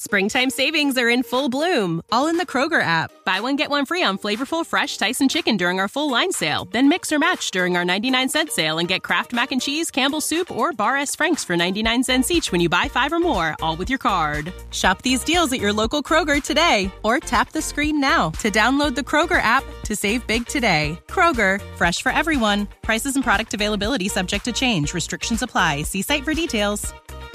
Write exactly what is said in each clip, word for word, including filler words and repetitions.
Springtime savings are in full bloom, all in the Kroger app. Buy one, get one free on flavorful, fresh Tyson chicken during our full line sale. Then mix or match during our ninety-nine cent sale and get Kraft Mac and Cheese, Campbell's Soup, or Bar S. Frank's for ninety-nine cents each when you buy five or more, all with your card. Shop these deals at your local Kroger today, or tap the screen now to download the Kroger app to save big today. Kroger, fresh for everyone. Prices and product availability subject to change. Restrictions apply. See site for details.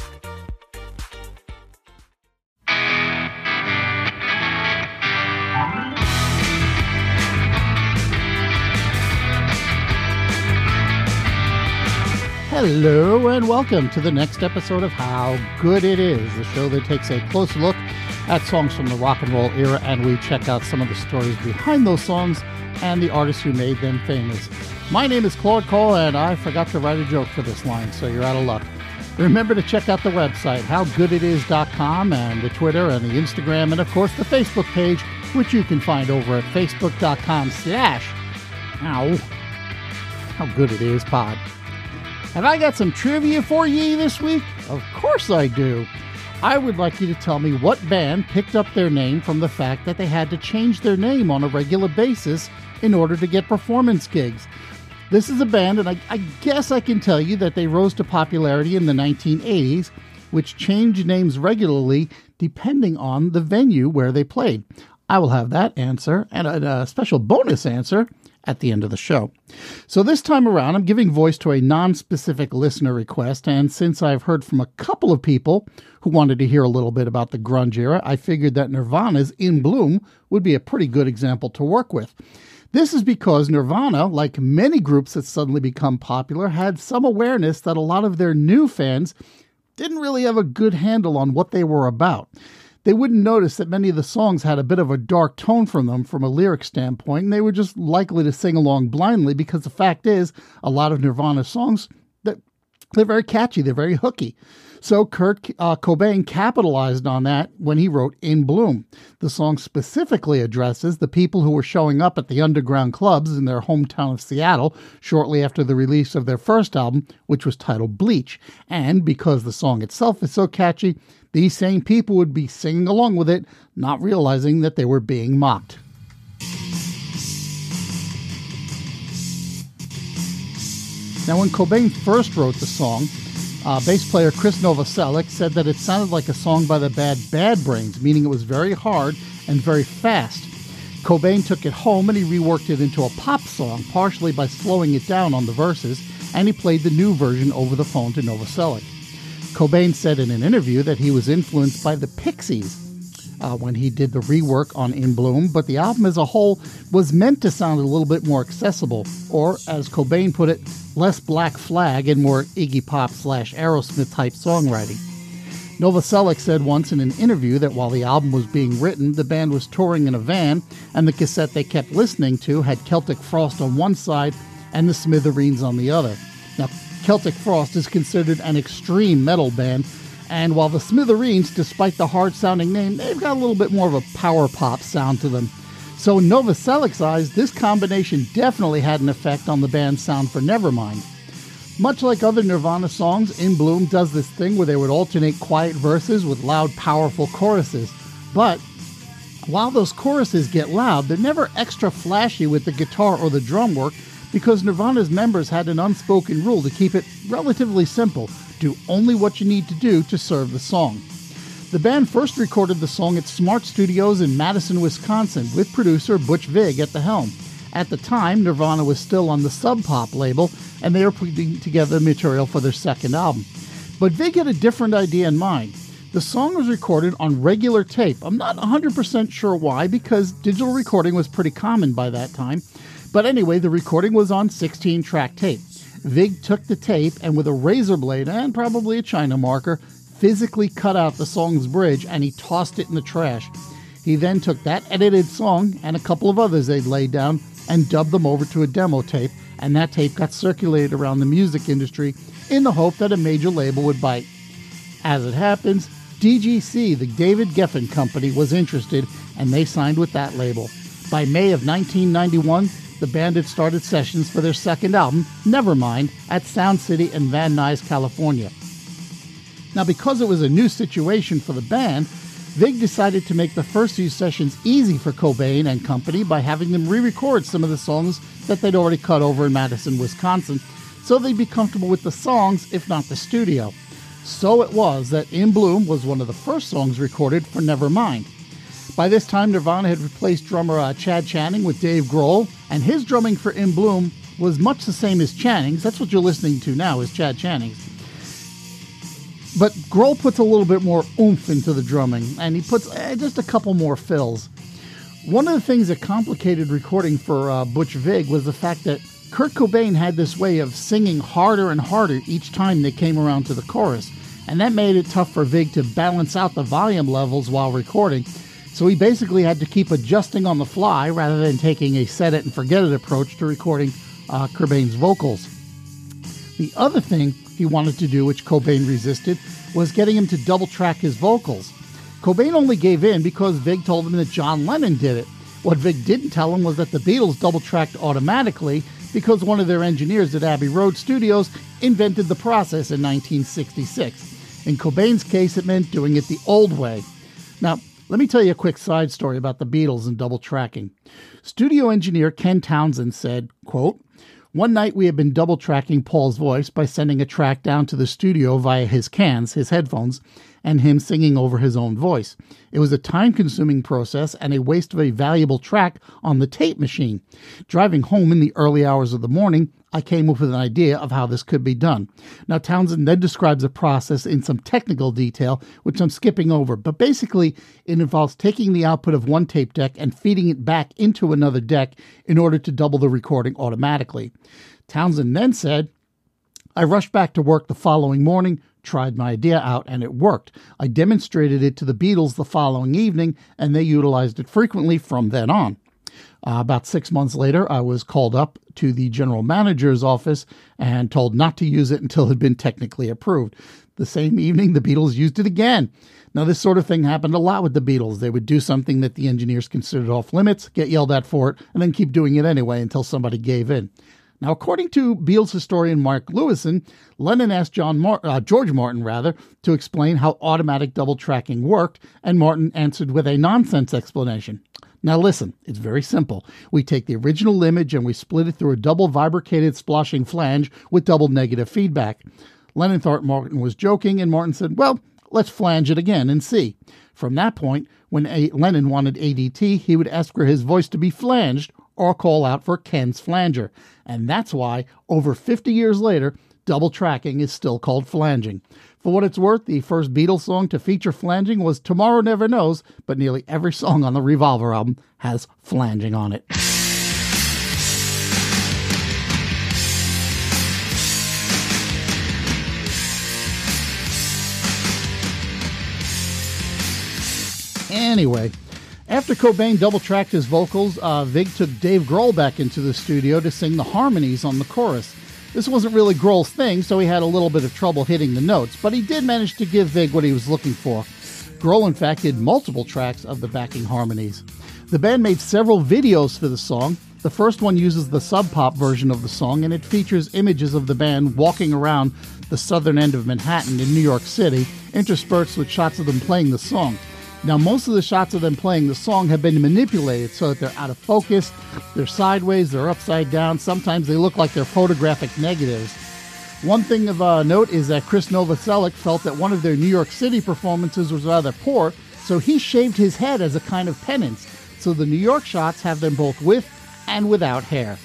Hello and welcome to the next episode of How Good It Is, the show that takes a close look at songs from the rock and roll era, and we check out some of the stories behind those songs and the artists who made them famous. My name is Claude Cole, and I forgot to write a joke for this line, so you're out of luck. Remember to check out the website, how good it is dot com, and the Twitter and the Instagram, and of course the Facebook page, which you can find over at facebook.com slash, ow, How Good It Is Pod. Have I got some trivia for ye this week? Of course I do. I would like you to tell me what band picked up their name from the fact that they had to change their name on a regular basis in order to get performance gigs. This is a band, and I, I guess I can tell you that they rose to popularity in the nineteen eighties, which changed names regularly depending on the venue where they played. I will have that answer and a, a special bonus answer at the end of the show. So this time around, I'm giving voice to a non-specific listener request, and since I've heard from a couple of people who wanted to hear a little bit about the grunge era, I figured that Nirvana's In Bloom would be a pretty good example to work with. This is because Nirvana, like many groups that suddenly become popular, had some awareness that a lot of their new fans didn't really have a good handle on what they were about. They wouldn't notice that many of the songs had a bit of a dark tone from them from a lyric standpoint, and they were just likely to sing along blindly because the fact is, a lot of Nirvana songs, they're, they're very catchy, they're very hooky. So Kurt uh, Cobain capitalized on that when he wrote In Bloom. The song specifically addresses the people who were showing up at the underground clubs in their hometown of Seattle shortly after the release of their first album, which was titled Bleach. And because the song itself is so catchy, these same people would be singing along with it, not realizing that they were being mocked. Now, when Cobain first wrote the song, uh, bass player Chris Novoselic said that it sounded like a song by the band Bad Brains, meaning it was very hard and very fast. Cobain took it home and he reworked it into a pop song, partially by slowing it down on the verses, and he played the new version over the phone to Novoselic. Cobain said in an interview that he was influenced by the Pixies uh, when he did the rework on In Bloom, but the album as a whole was meant to sound a little bit more accessible, or, as Cobain put it, less Black Flag and more Iggy Pop slash Aerosmith type songwriting. Novoselic said once in an interview that while the album was being written, the band was touring in a van, and the cassette they kept listening to had Celtic Frost on one side and the Smithereens on the other. Now, Celtic Frost is considered an extreme metal band, and while the Smithereens, despite the hard-sounding name, they've got a little bit more of a power pop sound to them. So in Novoselic's eyes, this combination definitely had an effect on the band's sound for Nevermind. Much like other Nirvana songs, In Bloom does this thing where they would alternate quiet verses with loud, powerful choruses. But while those choruses get loud, they're never extra flashy with the guitar or the drum work, because Nirvana's members had an unspoken rule to keep it relatively simple. Do only what you need to do to serve the song. The band first recorded the song at Smart Studios in Madison, Wisconsin, with producer Butch Vig at the helm. At the time, Nirvana was still on the Sub Pop label, and they were putting together material for their second album. But Vig had a different idea in mind. The song was recorded on regular tape. I'm not one hundred percent sure why, because digital recording was pretty common by that time. But anyway, the recording was on sixteen-track tape. Vig took the tape and with a razor blade and probably a China marker, physically cut out the song's bridge and he tossed it in the trash. He then took that edited song and a couple of others they'd laid down and dubbed them over to a demo tape, and that tape got circulated around the music industry in the hope that a major label would bite. As it happens, D G C, the David Geffen Company, was interested, and they signed with that label. By May of nineteen ninety-one, the band had started sessions for their second album, Nevermind, at Sound City in Van Nuys, California. Now, because it was a new situation for the band, Vig decided to make the first few sessions easy for Cobain and company by having them re-record some of the songs that they'd already cut over in Madison, Wisconsin, so they'd be comfortable with the songs, if not the studio. So it was that In Bloom was one of the first songs recorded for Nevermind. By this time, Nirvana had replaced drummer uh, Chad Channing with Dave Grohl, and his drumming for In Bloom was much the same as Channing's. That's what you're listening to now, is Chad Channing's. But Grohl puts a little bit more oomph into the drumming, and he puts eh, just a couple more fills. One of the things that complicated recording for uh, Butch Vig was the fact that Kurt Cobain had this way of singing harder and harder each time they came around to the chorus, and that made it tough for Vig to balance out the volume levels while recording, so he basically had to keep adjusting on the fly rather than taking a set-it-and-forget-it approach to recording uh, Cobain's vocals. The other thing he wanted to do, which Cobain resisted, was getting him to double-track his vocals. Cobain only gave in because Vig told him that John Lennon did it. What Vig didn't tell him was that the Beatles double-tracked automatically because one of their engineers at Abbey Road Studios invented the process in nineteen sixty-six. In Cobain's case, it meant doing it the old way. Now, let me tell you a quick side story about the Beatles and double-tracking. Studio engineer Ken Townsend said, quote, "One night we had been double-tracking Paul's voice by sending a track down to the studio via his cans, his headphones, and him singing over his own voice. It was a time-consuming process and a waste of a valuable track on the tape machine. Driving home in the early hours of the morning, I came up with an idea of how this could be done." Now, Townsend then describes the process in some technical detail, which I'm skipping over, but basically it involves taking the output of one tape deck and feeding it back into another deck in order to double the recording automatically. Townsend then said, "I rushed back to work the following morning, tried my idea out, and it worked. I demonstrated it to the Beatles the following evening, and they utilized it frequently from then on." Uh, about six months later, I was called up to the general manager's office and told not to use it until it had been technically approved. The same evening, the Beatles used it again. Now, this sort of thing happened a lot with the Beatles. They would do something that the engineers considered off limits, get yelled at for it, and then keep doing it anyway until somebody gave in. Now, according to Beatles historian Mark Lewison, Lennon asked John Mar- uh, George Martin rather to explain how automatic double tracking worked, and Martin answered with a nonsense explanation. Now listen, it's very simple. We take the original image and we split it through a double vibrated splashing flange with double negative feedback. Lennon thought Martin was joking, and Martin said, "Well, let's flange it again and see." From that point, when a- Lennon wanted A D T, he would ask for his voice to be flanged or call out for Ken's flanger. And that's why, over fifty years later, double tracking is still called flanging. For what it's worth, the first Beatles song to feature flanging was Tomorrow Never Knows, but nearly every song on the Revolver album has flanging on it. Anyway, after Cobain double-tracked his vocals, uh, Vig took Dave Grohl back into the studio to sing the harmonies on the chorus. This wasn't really Grohl's thing, so he had a little bit of trouble hitting the notes, but he did manage to give Vig what he was looking for. Grohl, in fact, did multiple tracks of the backing harmonies. The band made several videos for the song. The first one uses the Sub Pop version of the song, and it features images of the band walking around the southern end of Manhattan in New York City, interspersed with shots of them playing the song. Now, most of the shots of them playing the song have been manipulated so that they're out of focus, they're sideways, they're upside down, sometimes they look like they're photographic negatives. One thing of uh, note is that Chris Novoselic felt that one of their New York City performances was rather poor, so he shaved his head as a kind of penance, so the New York shots have them both with and without hair.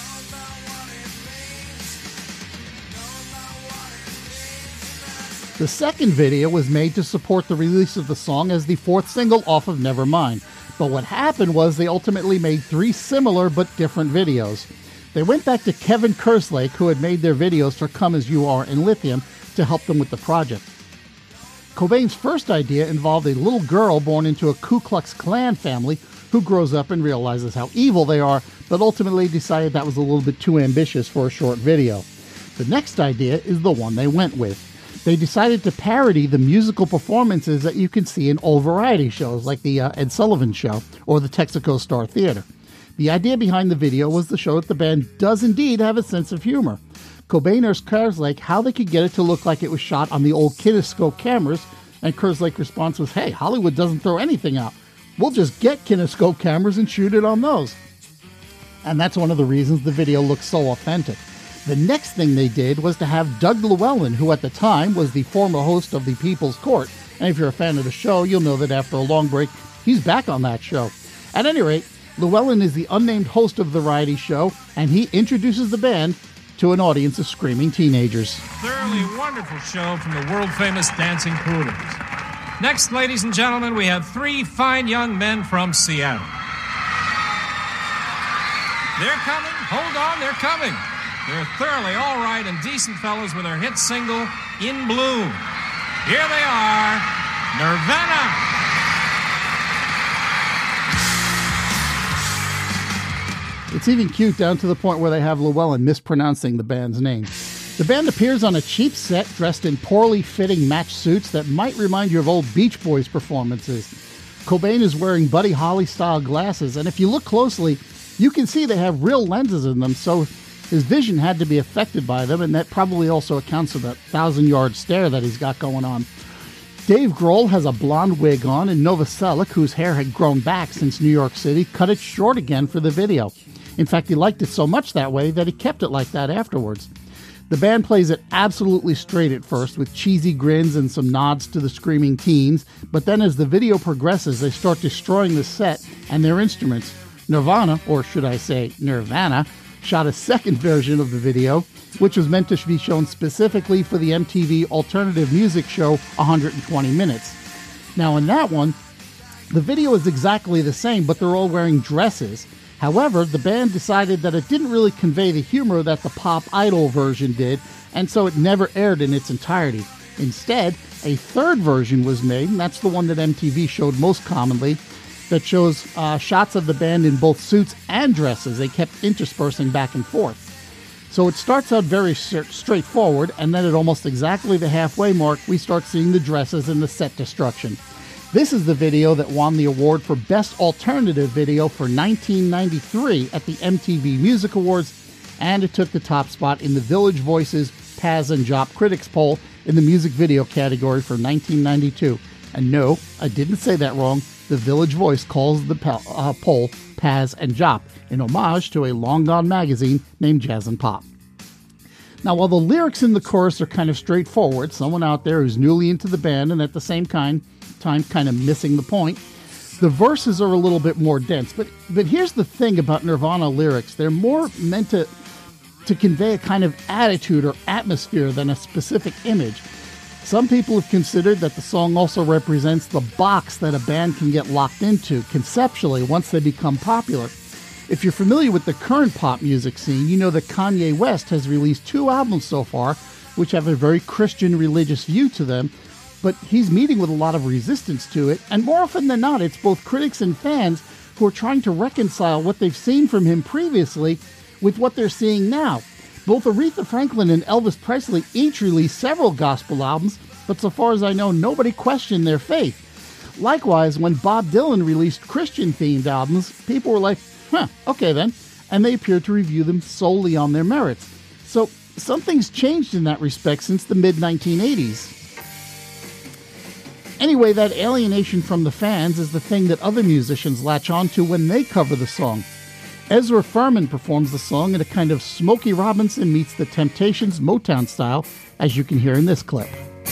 The second video was made to support the release of the song as the fourth single off of Nevermind. But what happened was they ultimately made three similar but different videos. They went back to Kevin Kerslake, who had made their videos for Come As You Are and Lithium, to help them with the project. Cobain's first idea involved a little girl born into a Ku Klux Klan family who grows up and realizes how evil they are, but ultimately decided that was a little bit too ambitious for a short video. The next idea is the one they went with. They decided to parody the musical performances that you can see in old variety shows like the uh, Ed Sullivan Show or the Texaco Star Theater. The idea behind the video was to show that the band does indeed have a sense of humor. Cobain asked Kerslake how they could get it to look like it was shot on the old kinescope cameras, And Kerslake's response was, hey, Hollywood doesn't throw anything out. We'll just get kinescope cameras and shoot it on those. And that's one of the reasons the video looks so authentic. The next thing they did was to have Doug Llewellyn, who at the time was the former host of the People's Court. And if you're a fan of the show, you'll know that after a long break, he's back on that show. At any rate, Llewellyn is the unnamed host of the variety show, and he introduces the band to an audience of screaming teenagers. Thoroughly wonderful show from the world-famous Dancing Poodles. Next, ladies and gentlemen, we have three fine young men from Seattle. They're coming. Hold on, they're coming. They're thoroughly all right and decent fellows with their hit single, In Bloom. Here they are, Nirvana. It's even cute down to the point where they have Llewellyn mispronouncing the band's name. The band appears on a cheap set dressed in poorly fitting match suits that might remind you of old Beach Boys performances. Cobain is wearing Buddy Holly-style glasses, and if you look closely, you can see they have real lenses in them, so his vision had to be affected by them, and that probably also accounts for that thousand-yard stare that he's got going on. Dave Grohl has a blonde wig on, and Novoselic, whose hair had grown back since New York City, cut it short again for the video. In fact, he liked it so much that way that he kept it like that afterwards. The band plays it absolutely straight at first, with cheesy grins and some nods to the screaming teens, but then as the video progresses, they start destroying the set and their instruments. Nirvana, or should I say Nirvana, shot a second version of the video, which was meant to be shown specifically for the M T V alternative music show one hundred twenty minutes. Now in that one, the video is exactly the same, but they're all wearing dresses. However, the band decided that it didn't really convey the humor that the Pop Idol version did, and so it never aired in its entirety. Instead, a third version was made, and that's the one that M T V showed most commonly, that shows uh, shots of the band in both suits and dresses. They kept interspersing back and forth. So it starts out very straightforward, and then at almost exactly the halfway mark, we start seeing the dresses and the set destruction. This is the video that won the award for Best Alternative Video for nineteen ninety-three at the M T V Music Awards, and it took the top spot in the Village Voice's Paz and Jop Critics poll in the music video category for nineteen ninety-two. And no, I didn't say that wrong. The Village Voice calls the po- uh, poll Paz and Jop, in homage to a long-gone magazine named Jazz and Pop. Now, while the lyrics in the chorus are kind of straightforward, someone out there who's newly into the band and at the same kind, time kind of missing the point, the verses are a little bit more dense. But but here's the thing about Nirvana lyrics. They're more meant to, to convey a kind of attitude or atmosphere than a specific image. Some people have considered that the song also represents the box that a band can get locked into conceptually once they become popular. If you're familiar with the current pop music scene, you know that Kanye West has released two albums so far, which have a very Christian religious view to them, but he's meeting with a lot of resistance to it, and more often than not, it's both critics and fans who are trying to reconcile what they've seen from him previously with what they're seeing now. Both Aretha Franklin and Elvis Presley each released several gospel albums, but so far as I know, nobody questioned their faith. Likewise, when Bob Dylan released Christian-themed albums, people were like, huh, okay then, and they appeared to review them solely on their merits. So something's changed in that respect since the mid nineteen eighties. Anyway, that alienation from the fans is the thing that other musicians latch onto when they cover the song. Ezra Furman performs the song in a kind of Smokey Robinson meets the Temptations Motown style, as you can hear in this clip.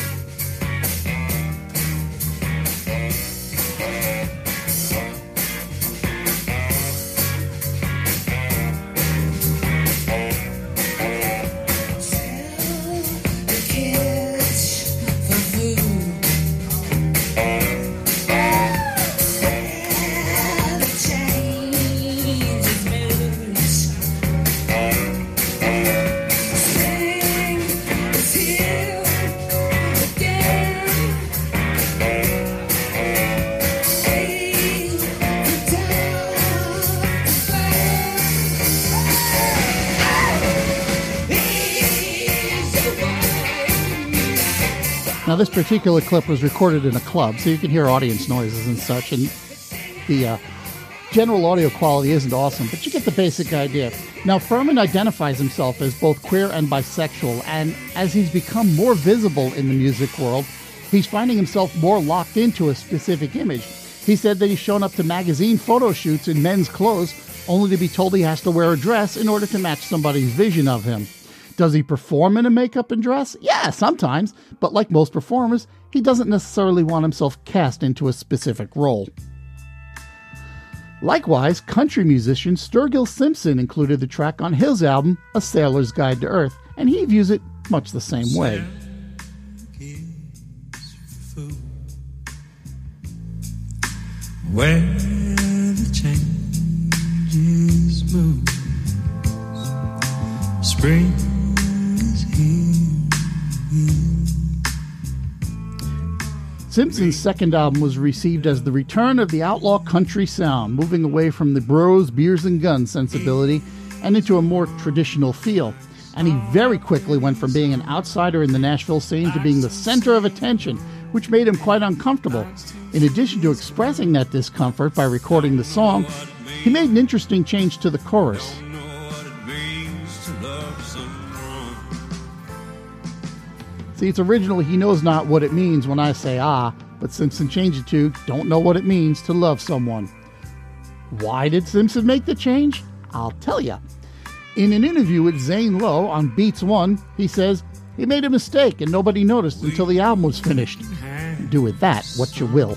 Now, this particular clip was recorded in a club, so you can hear audience noises and such, and the uh, general audio quality isn't awesome, but you get the basic idea. Now, Furman identifies himself as both queer and bisexual, and as he's become more visible in the music world, he's finding himself more locked into a specific image. He said that he's shown up to magazine photo shoots in men's clothes only to be told he has to wear a dress in order to match somebody's vision of him. Does he perform in a makeup and dress? Yeah, sometimes, but like most performers, he doesn't necessarily want himself cast into a specific role. Likewise, country musician Sturgill Simpson included the track on his album, A Sailor's Guide to Earth, and he views it much the same way. Where the changes move, spring is here. Simpson's second album was received as the return of the outlaw country sound, moving away from the bros, beers, and guns sensibility and into a more traditional feel. And he very quickly went from being an outsider in the Nashville scene to being the center of attention, which made him quite uncomfortable. In addition to expressing that discomfort by recording the song, he made an interesting change to the chorus. See, it's original, he knows not what it means when I say ah, but Simpson changed it to don't know what it means to love someone. Why did Simpson make the change? I'll tell ya. In an interview with Zane Lowe on Beats One, he says he made a mistake and nobody noticed until the album was finished. Do with that what you will.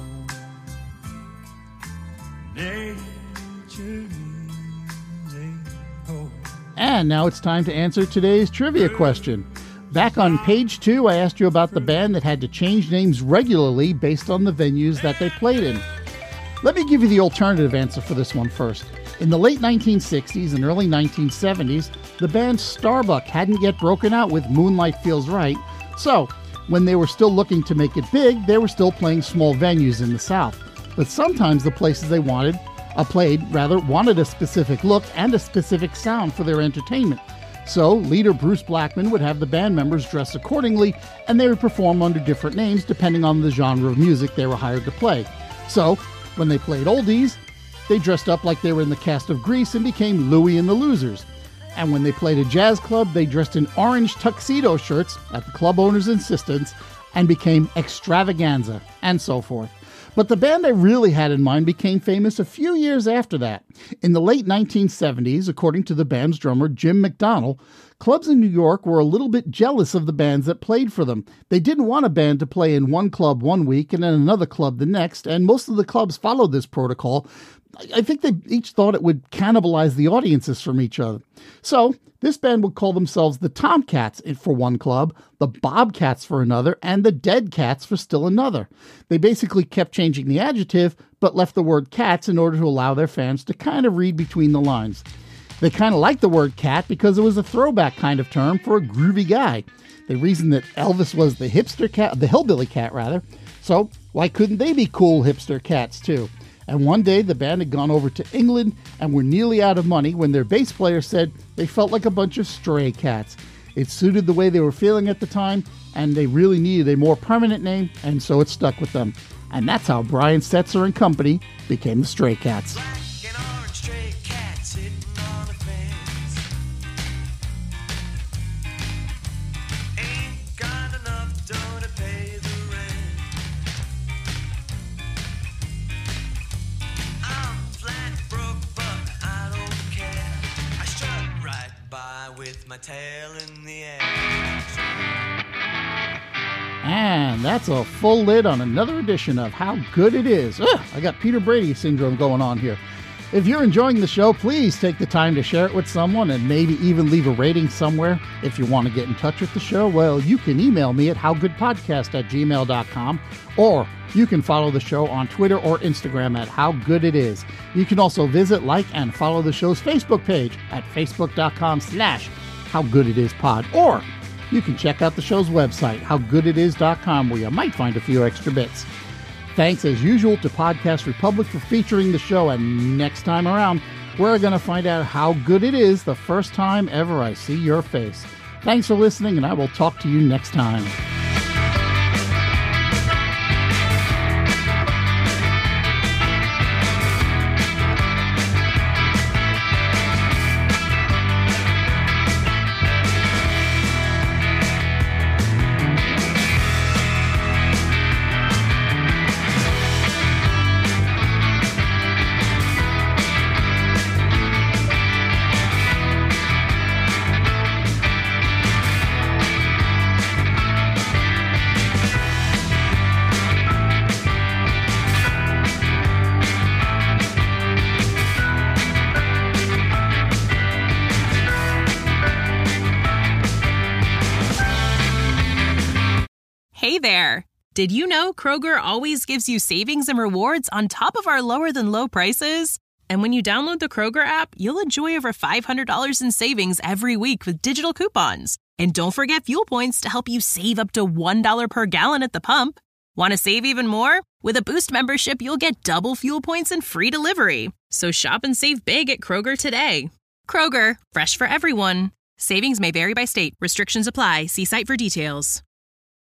And now it's time to answer today's trivia question. Back on page two, I asked you about the band that had to change names regularly based on the venues that they played in. Let me give you the alternative answer for this one first. In the late nineteen sixties and early nineteen seventies, the band Starbuck hadn't yet broken out with Moonlight Feels Right, so when they were still looking to make it big, they were still playing small venues in the South. But sometimes the places they wanted, uh, played, rather, wanted a specific look and a specific sound for their entertainment. So, leader Bruce Blackman would have the band members dress accordingly, and they would perform under different names depending on the genre of music they were hired to play. So, when they played oldies, they dressed up like they were in the cast of Grease and became Louie and the Losers. And when they played a jazz club, they dressed in orange tuxedo shirts at the club owner's insistence and became Extravaganza, and so forth. But the band I really had in mind became famous a few years after that. In the late nineteen seventies, according to the band's drummer Jim McDonnell, clubs in New York were a little bit jealous of the bands that played for them. They didn't want a band to play in one club one week and in another club the next, and most of the clubs followed this protocol. I think they each thought it would cannibalize the audiences from each other. So, this band would call themselves the Tomcats for one club, the Bobcats for another, and the Dead Cats for still another. They basically kept changing the adjective, but left the word cats in order to allow their fans to kind of read between the lines. They kind of liked the word cat because it was a throwback kind of term for a groovy guy. They reasoned that Elvis was the hipster cat, the hillbilly cat rather, so why couldn't they be cool hipster cats too? And one day, the band had gone over to England and were nearly out of money when their bass player said they felt like a bunch of stray cats. It suited the way they were feeling at the time, and they really needed a more permanent name, and so it stuck with them. And that's how Brian Setzer and company became the Stray Cats. Tail in the air. And that's a full lid on another edition of How Good It Is. Ugh, I got Peter Brady syndrome going on here. If you're enjoying the show, please take the time to share it with someone and maybe even leave a rating somewhere. If you want to get in touch with the show, well, you can email me at howgoodpodcast at gmail dot com, or you can follow the show on Twitter or Instagram at How Good It Is. You can also visit, like, and follow the show's Facebook page at facebook dot com slash How Good It Is Pod, or you can check out the show's website, how good it is dot com, where you might find a few extra bits. Thanks, as usual, to Podcast Republic for featuring the show, and next time around, we're going to find out how good it is the first time ever I see your face. Thanks for listening, and I will talk to you next time. there! Did you know Kroger always gives you savings and rewards on top of our lower-than-low prices? And when you download the Kroger app, you'll enjoy over five hundred dollars in savings every week with digital coupons. And don't forget fuel points to help you save up to one dollar per gallon at the pump. Want to save even more? With a Boost membership, you'll get double fuel points and free delivery. So shop and save big at Kroger today. Kroger, fresh for everyone. Savings may vary by state. Restrictions apply. See site for details.